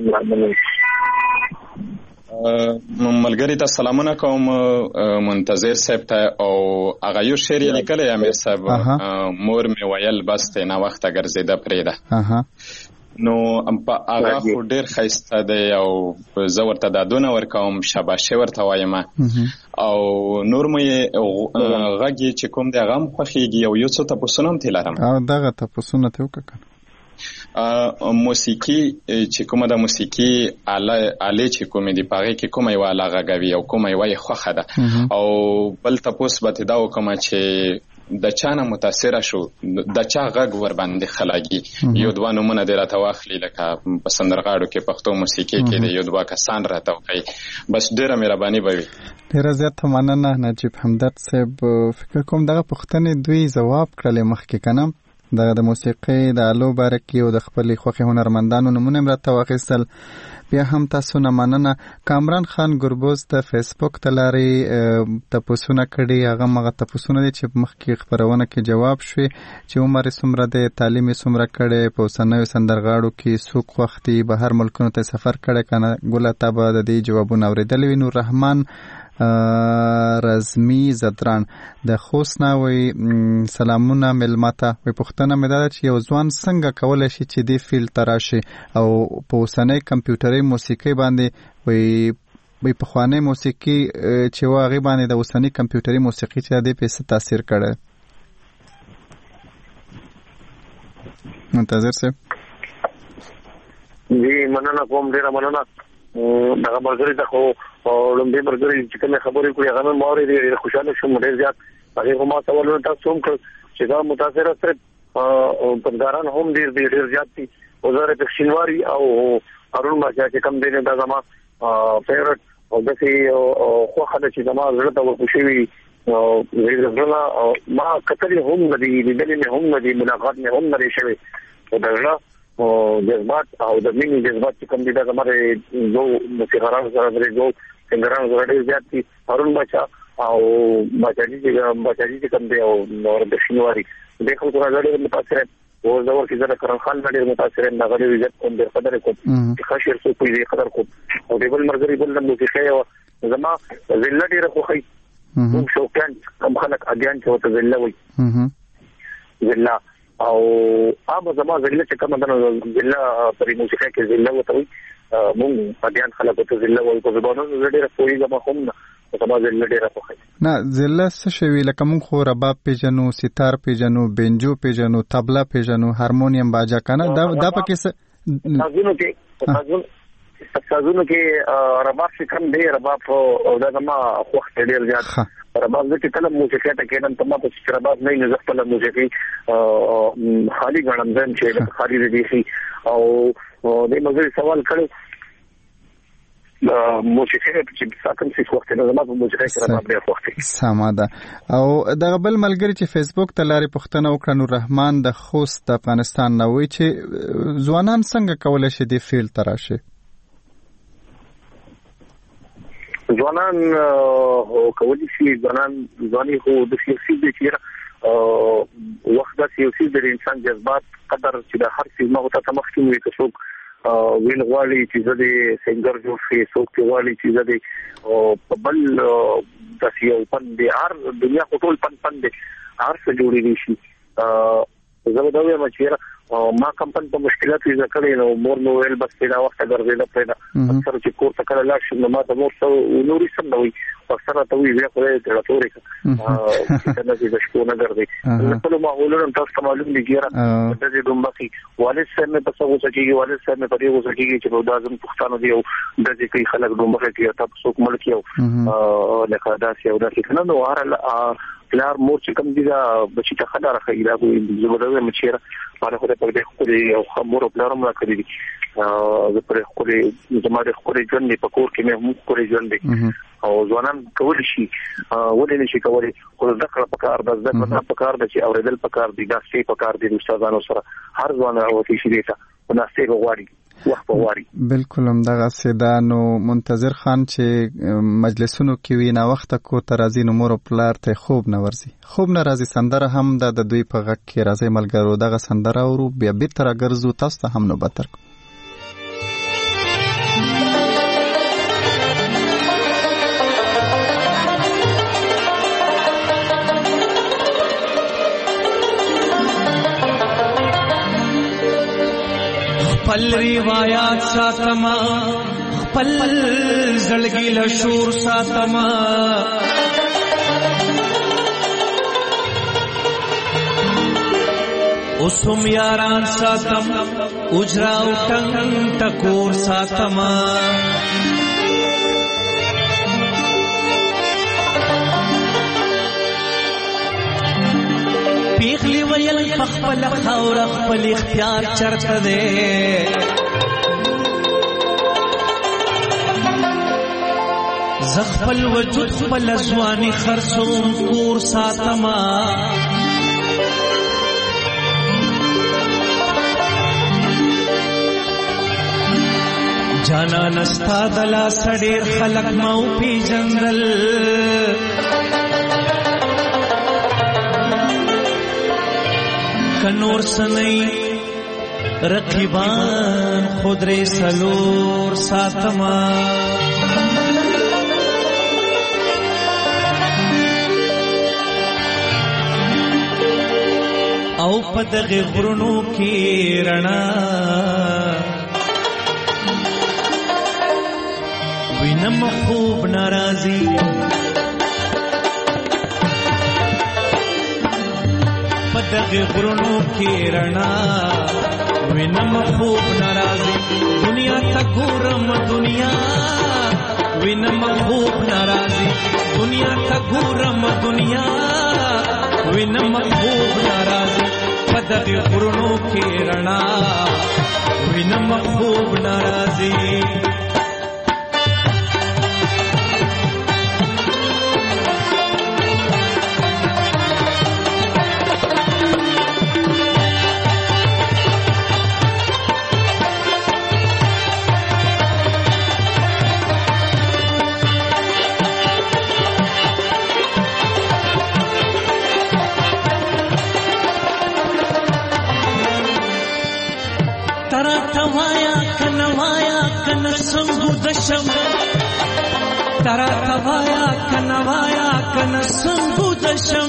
ملګری ته سلامونه کوم منتظر صاحب ته او هغه یو شعر لیکلی امیر صاحب مور مې ویل بس ته نه وخت ګرځیده پرېده نو په هغه خو ډیر ښایسته دی او زه ورته دادونه ورکوم شاباشي ورته وایم او نور مې غږ چې کوم دی هغه هم خوښېږي او یو څو تپوسونه هم ترې لرم او دغه تپوسونه ته وکړه موسیقي چې کومه د موسیقي آله آله چې کومه دی پاره کې کومه یو آله غږوي او کومه یو خوخه ده او بل تپوس به دا وکم چې د چانه متاثر شو د چا غږ ور باندې خلاګي یو دوه نمونه دی راته واخلي لکه په سندرغاړو کې پښتو موسیقي کې دی یو دوه کسان راته وکي بس ډیره مهرباني به وي. ډیره زیات مننه نجیب همدرد صاحب. فکر کوم دغه پښتنې دوی جواب کړل مخکې کنه د د موسیقي د آلو باره کې او د خپلې خوښې هنرمندانو نمونه مې راته واخیستل. بیا هم تاسو نه مننه. کامران خان ګربوز ته فیسبوک ته لارې تپوسونه کړي هغه مغه تپوسونه دي چې مخکې خبرونه کې جواب شوي چې عمر څومره دی تعلیم څومره کړی په اوسنیو سندرغاړو کې څوک وختي بهر ملکونو ته سفر کړی کنه ګوله تا به د دې جوابونه اورېدلی وي. نور رحمان رزمی زدران د خوست نه وي سلامونه ملمته وي پښتنه مې دا چې یو ځوان څنګه کولای شي چې دې فیلډ ته راشي او په اوسنۍ کمپیوټري موسیقي باندې وي وي په خواني موسیقي چې واغې باندې د اوسنۍ کمپیوټري موسیقي چې د په څه تاثیر کړي منتظر صاحب جی مننه کوم ډیره مننه دا مرګري د خو لومبي مرګري چې کومه خبرې کوي هغه مې موري ډیره خوشاله شوم ډیر زیات هغه هم تاسو ولونه تاسو هم چې دا متاثر سره او پنداران هم ډیر ډیر زیات دي وزاره تخشینواری او ارون باچا چې کوم دینه دا زما فیورټ او د سي خو خدای چې زما زړه ته ورکوشي او زړه ما کتلې هم ندي لیدلې هم ندي ملاقات نه هم لري شوی او دا او جذبات او د مینې جذبات چې کوم دي دا زموږ دو موسیقاران سره درې دو څنګهران سره ډېر زیات دي ارون بچا او بچاجي چې بچاجي چې کوم دی او نور د شینواري د خلکو راځي متاثر او دا ورته زړه کرن خان ډېر متاثر نه غوړي عزت کوم ډېر قدر کوم چې خاصر څه کوي دې قدر کوم او د بل مرګري بل د موسیقي او زما زله ډېر خوخي هم شوکان کوم خلک اګیان چې وته زله وي زله او اب زما زله چې کوم د زله پرې موسیقي کې زله وته وي مونږ اګیان خلک ته زله وي په زبانو ډېر کوي زما هم نه زما زله ډېر خوخي نه زله څه شوی لکه مونږ خو رباب پیژنو ستار پیژنو بنجو پیژنو طبله پیژنو هارمونیم باجا کنه دا دا پکې څه تاسو کې تاسو تاسو کې رباب څخه دی رباب او دا زما خوخ ډېر زیات رباب د کله موسیقي ته کېدم ته ما په رباب نه نه خپل موسیقي خالی غنم ځم چې خالی دي شي او د مزه سوال کړو موسیقي چې ساکم څه وخت نه زما په موسیقي کې رباب ډېر وخت سماده او د بل ملګری چې فیسبوک ته لاري پښتنه وکړه نور رحمان د خوست د افغانستان نه وی چې ځوانان څنګه کولای شي د فیلډ تراشي ځوانان کولی شي ځوانان ځواني خو د سیاسي د چیرې وخت د سیاسي د انسان جذبات قدر چې د هر څه مغه ته مخکې وي که څوک ویل غواړي چې د سنگر جو فی څوک غواړي چې د په بل د سیاسي پن د هر دنیا په ټول پن پن د هر څه جوړی شي زه دا وایم چې ما کمپن په مشکلات یې ځکړې نو مور نو ویل بس پیدا وخت ګرځیدا پیدا اکثر چې کور ته کله لاړ شم نو ما د مور سره نوري سم نوې اکثر ته وی بیا خو دې راټورې چې څنګه چې د شپو نه ګرځي نو په ماحولونو تاسو ته معلوم دي ګیره د دې دومبخي والد صاحب مې په څه وځي والد صاحب مې په دې وځي چې په دازم پښتانه دی او د دې کې خلک دومبخي کې تاسو څوک ملک یو لکه داسې او داسې کنه نو هر لار مور چې کوم دي دا بچی ته خدای راخی دا کوي زبردوی مچیره باندې خو په دې خو دې او خمور په لارم را کړی دي زه پر خو دې زماره خو دې ژوند په کور کې مې هم کورې ژوند او ځوانان کولی شي ولې نشي کولی خو ذکر په کار د ذکر په کار د چې اوریدل په کار دي دا څه په کار دي استادانو سره هر ځوان راوتی شي دیتا په ناسته غواړي وخت غواړي بالکل هم دغه سیدانو منتظر خان چې مجلسونو کې وینا وخت کو ترازی نو مور پلار ته خوب نه ورزي خوب نه راځي سندره هم د دوی په غږ کې راځي ملګرو دغه سندره ورو بیا بیرته راګرځو تاسو ته هم نو بتر خپل روایت ساتما خپل زړګي له شور ساتما اوسم یاران ساتم اجرا او ټنګ ټکور ساتما پیغلی ویل خپل خور خپل اختیار چرته ده زخپل وجود خپل ځواني خرڅوم کور ساتما جانا نستا دلا سډیر خلق مو پی جنگل کنور سنئی رقیبان خودرے سلور ساتما او په دغه غرونو کې رڼا وینم خوب ناراضي په دغه غرونو کې رڼا وینم خوب ناراضي دنیا ته ګورم دنیا وینم خوب ناراضي دنیا ته ګورم دنیا وینم خوب ناراضي په دغه غرونو کې رڼا وینم خوب ناراضي ترا توایا کنوایا کن سنگو دشم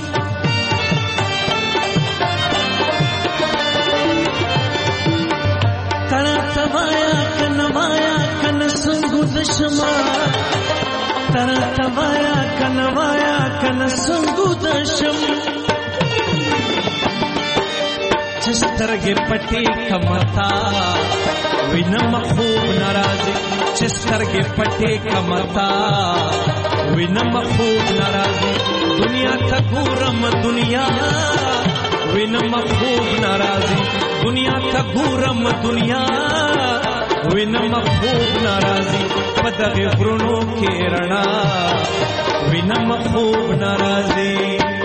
ترا توایا کنوایا کن سنگو دشم ترا توایا کنوایا کن سنگو دشم چسترگے پٹی کمتا وینم خوب ناراضی چسترگے پٹے کمتا وینم خوب ناراضی دنیا تا گورم دنیا وینم خوب ناراضی دنیا تا گورم دنیا وینم خوب ناراضی پدغه غرونو کې رڼا وینم خوب ناراضی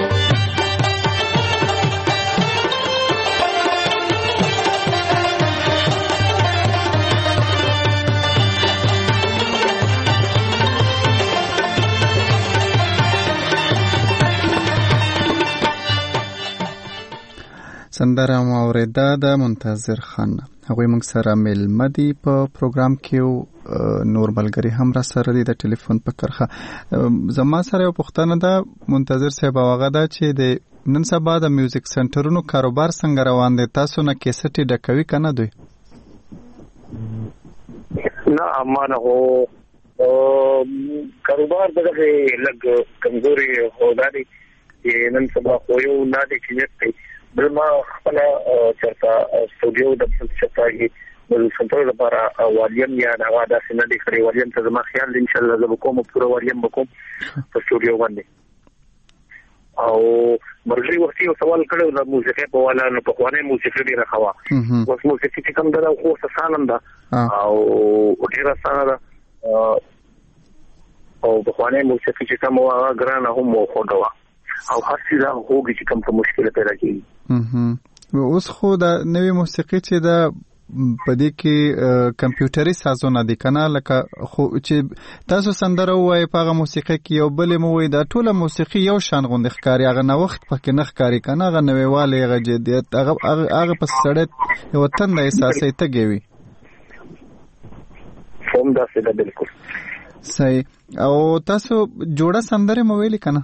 سندره مو اوریده د منتظر خان. هغوی موږ سره میلمه دي په پروګرام کې او نور ملګري هم را سره دي د ټلیفون په کرښه. زما سره یو پوښتنه ده منتظر صاحب، هغه ده چې د نن سبا د میوزیک سنټرونو کاروبار څنګه روان دی؟ تاسو نه کیسټې ډکوي که نه دوی؟ نه امانه هو کاروبار دغه لږ کمزوري هو دی چې نن سبا خو یو نه دی چې نشته بلما خپل چرته سټوډیو د چرته د سنټرل لپاره والیم یا نوا د سینه د خري والیم ته زما خیال ان شاء الله زه کوم پوره والیم وکم په سټوډیو باندې. او مرغلي وختي یو سوال کړو د موسیقي په والا نو په خوانه موسیقي ډیره خوا اوس موسیقي چې کوم دا خو سانم ده او ډیره سانه ده او په خوانه موسیقي چې کوم هغه ګرانه هم خو دوا او هڅه دا هوږي چې کوم مشکله پیدا کیږي. اوس خو دا نوې موسیقي چې دا پدې کې کمپیوټري سازونه دي کنه، لکه خو چې تاسو سندره وایي په هغه موسیقي کې یو بل مو وایي دا ټوله موسیقي یو شان غوندې ښکاري، هغه نوښت پکې نه ښکاري کنه، هغه نوېوالی هغه جدیت هغه هغه په سړی یو تنده احساسوي تږی وي. هم داسې ده بالکل صحیح. او تاسو جوړه سندرې مو ویلي کنه؟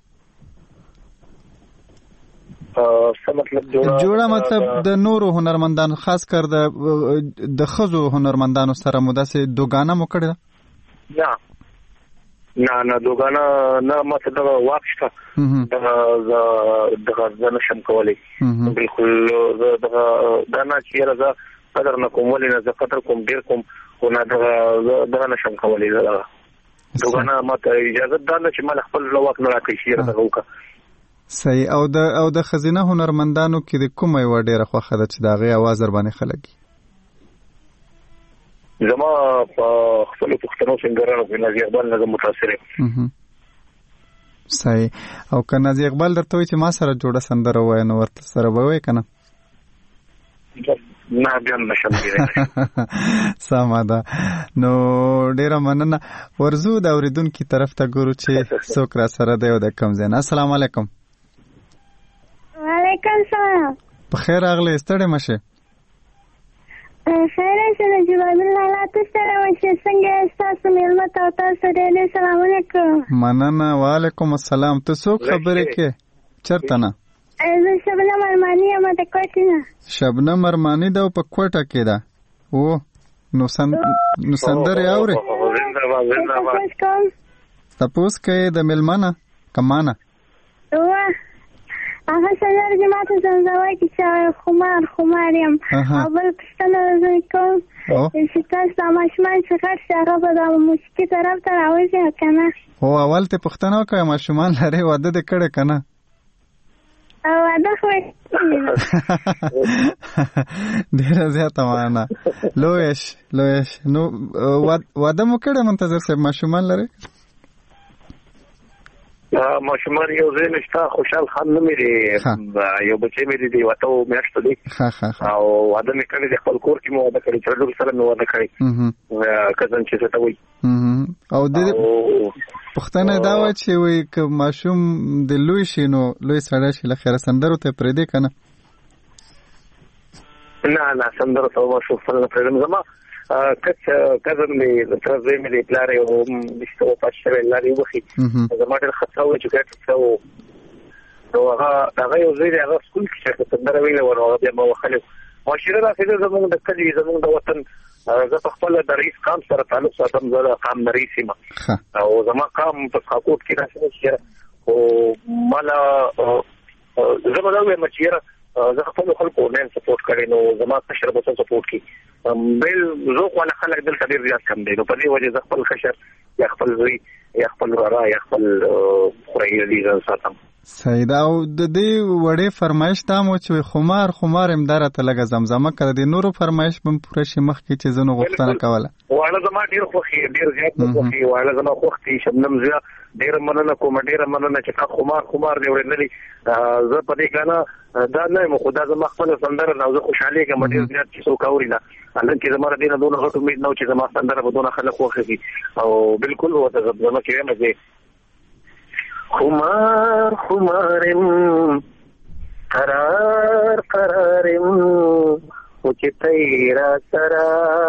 څه مطلب جوړه جوړه مطلب د نورو هنرمندانو خاص کر د د خزو هنرمندانو سره مو داسې دوګانه مو کړې ده؟ نه نه نه دوګانه نه ماته دغه واکشته دغه دغه ځنه شم کولی بالکل دغه دا نه چې راځه قدر نه کوم ولې نه زه قدر کوم ډیر کوم خو نه دغه دغه نشم کولی دغه دوګانه ماته اجازه ده نه چې مال خپل لواک نه راکړي شي دغه وکړه. صحیح. او د او د خزینه هنرمندانو کې د کومه یو ډیره خوښه ده چې د هغې اواز در باندې خلګي؟ زما په خپلو پښتنو سنګرانو کې نازي اقبال نه متاثر یم. صحیح. او که نازي اقبال درته وایي چې ما سره جوړه سندره ووایه نو ورته سره به وایې که نه؟ نه بیا نشم کېدی. سمه ده. نو ډیره مننه. ورځو د اورېدونکي طرف ته ګورو چې څوک را سره دی او د کوم ځای نه. السلام علیکم. وعلیکم سلام. په خیر راغلی، ستړی مه شې. خیر شه د جواب الله تاسو سره مشه څنګه تاسو مېلمه ته تاسو ډېر سلام علیکم. مننه. وعلیکم السلام. ته څوک خبرې کې؟ چرته نه؟ زه شبنم ارمانی یم د کوټې نه. شبنم ارمانی ده او په کوټه کې ده. او نو سند نو سندرې اوري. زنده‌باد زنده‌باد. تاسو کې د ملمنه کمانه. واه هغه سندره چې ماته زمزمه کې چې خمار خمار یم. او بل پښتنه زه کوم چې تاسو د ماشومان څخه هغه به د موسیقي طرف ته راوځي که نه؟ هو اول ته پوښتنه وکړه ماشومان لرې واده دې کړی که نه؟ واده خو ډېره زیاته مننه. لویش لویش نو واده مو کړی منتظر صاحب؟ ماشومان لرئ؟ ماشومان یو ځای نشته. خوشحال خان نومې دی، یو بچی مې دی د یو اتو میاشتو دی او واده مې کړی دی. خپل کور کې مو واده کړی، چړډور سره مې واده کړی، کزن چې څه ته وایي. او د پوښتنه دا وه چې وایي که ماشوم د لوی شي نو لوی سړی شي له خیره سندرو ته یې پرېږدې که نه؟ نه نه سندرو ته ماشوم نه پرېږدم. زما کچ کزن مې تر زوی مې دی پلار یې هم نشته وفات شوی، الله دې وبخي. زما ډېر ښه څه و چې ګټ څه و نو هغه هغه یو ځای دی، هغه سکول کې چې سندره ویلې وه نو هغه بیا ما وښلې و. معاشره داسې ده زمونږ د کلي زمونږ د وطن. زه په خپله د رئیس قام سره تعلق ساتم. زه د قام د رئیس یم او زما قام په خاکوټ کې داسې نه چې خو ماله زه به دا ووایم چې یاره زه خپلو خلکو نیم سپورټ کړی نو زما کشر به څه سپورټ کړي. بل ذوق والا خلک دلته ډېر زیات کم دی نو په دې وجې زه خپل کشر یا خپل زوی یا خپل وراره یا خپل خوریږي ځان ساتم. صحیح ده. او د دې وړې فرمایش دا مو چې خمار خمار امدا راته لږه زمزمه کړه. د نورو فرمایش به هم پوره شي مخکې چې زه نو غوښتنه کوله. واړه زما ډېر خوښي، ډېر زیات مې خوښي. واړه زما خوښ دي. شبنم زه ډېره مننه کوم، ډېره مننه چې تا خمار خمار دې اورېدلي. زه په دې ګانا دا نه یم خو دا زما خپله سندره ده او زه خوشحالېږم ډېر زیات چې څوک اوري دا. حالانکې زما د دې نه دونه غټ امید نه و چې زما سندره به دونه خلک وخېږي او بالکل به ورته زما کې وایم چې خمار خمارم قرار قرارم اوچتای را سرا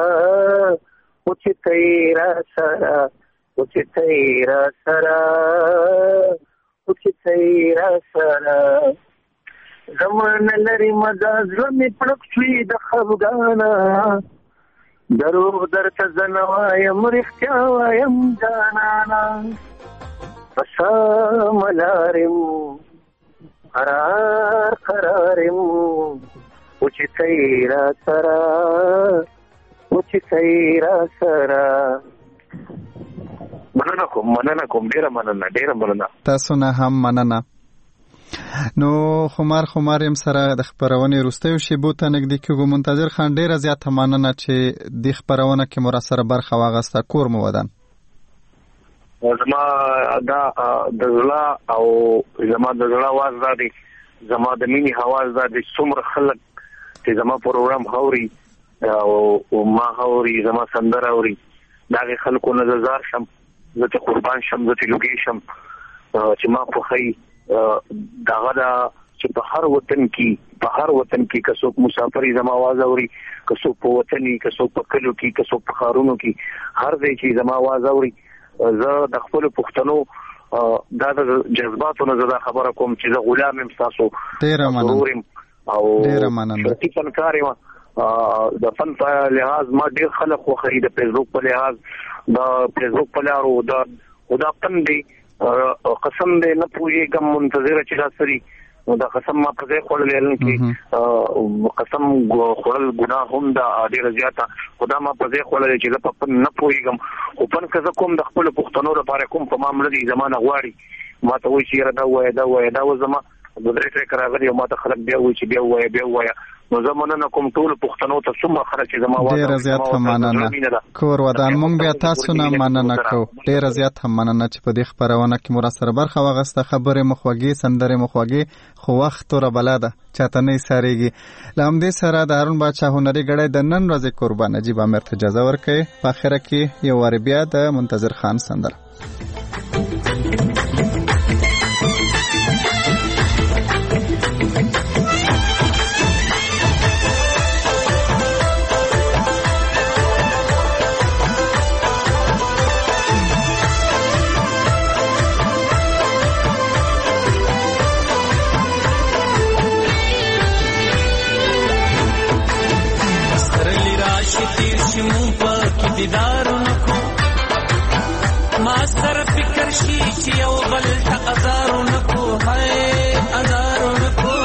اوچتای را سرا اوچتای را سرا اوچتای را سرا زمان لري مزاج لمې پړک شوي د خفګانا دروغ درته زه نه وایم رښتیا وایم جانانا بسام لارم قرار قرارم اوچتای را سرا اوچتای را سرا. مننه کوم مننه کوم ډېره مننه ډېره مننه. تاسو نه هم مننه. نو خمار خمار يم سره د خبرونه وروستیو شیبو ته نږدې کېږو. منتظر خان ډېره زیاته مننه چې د خبرونه کې مو سره برخه واغسته. کور مو ودان. زما دا د زړه او زما د زړه आवाज دا دی، زما د مینې आवाज دا دی. څومره خلک چې زما پروګرام هوري او ما هوري زما سندره هوري داغه خلکو نه زار شم، زه ته قربان شم، زه ته لوګي شم چې ما په خی داغه دا چې په هر وطن کې په هر وطن کې که څوک مسافر زما आवाज اوري، که څوک په وطني، که څوک په کلو کې، که څوک په خارونو کې، هر ځای چې زما आवाज اوري زه د خپل پښتنو دا د جذباتو نه زړه خبره کوم چې زه غلام یم تاسو ډیره مننه او ډیره مننه. شرطي فنکار یم د فن په لحاظ ما ډیر خلک خوښوي، د فیسبوک په لحاظ د فیسبوک په لارو د خدا پندې قسم دې نه پوهېږم منتظره چې دا سړي نو دا قسم ما په ځای خوړلې کې قسم خوړل ګناه هم دا ډېره زیاته خدا ما په ځای خوړلې چې زه په پن نه پوهېږم خو پن که زه کوم د خپلو پښتنو لپاره کوم په معامله دي زما نه غواړي ما ته وایي چې یاره دا ووایه دا ووایه دا و زما د درې ټریکه راغلي او ما ته خلک بیا وایي چې بیا ووایه بیا ووایه نو زه مننه کوم ټولو پښتنو ته څومره خلک چې زما ډېره زیاته مننه کور ودان مونږ بیا تاسو نه مننه کوو ډېره زیاته مننه چې په دې خپرونه کې مو راسره برخه واغسته خبرې مو خوږې سندرې مو خوږې خو وخت توره بلاده چاته نه ساريږي له همدې سره د هارون باچا هنري ګړی د نن ورځې قربان نجیب امیر ته اجازه ورکړئ په اخره کې یو وار بیا د منتظر خان سندره راشي تیر شي مون پکې دیدارونه کو ما سره فکر شي چې یو بل ته ازارونه کو هاي ازارونه کو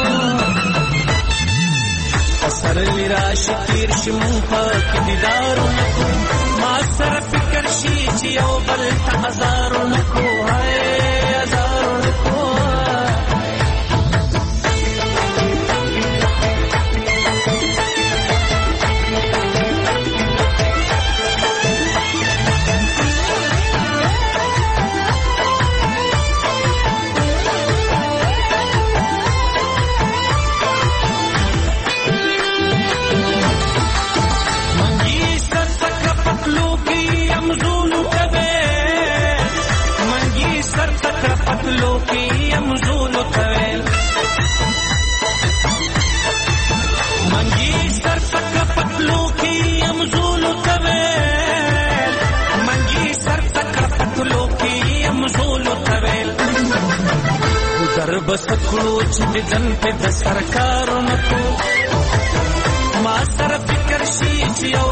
سره راشي تیر شي مون پکې دیدارونه کو ما سره فکر شي چې یو بل ته ازارونه کو هاي ازارونه کو لوکی امزولو تویل منگی سر تک پتلوکی امزولو تویل منگی سر تک پتلوکی امزولو تویل در بس کلوچ دی جن پی د سرکارو نکو ما سر فکر شی چی او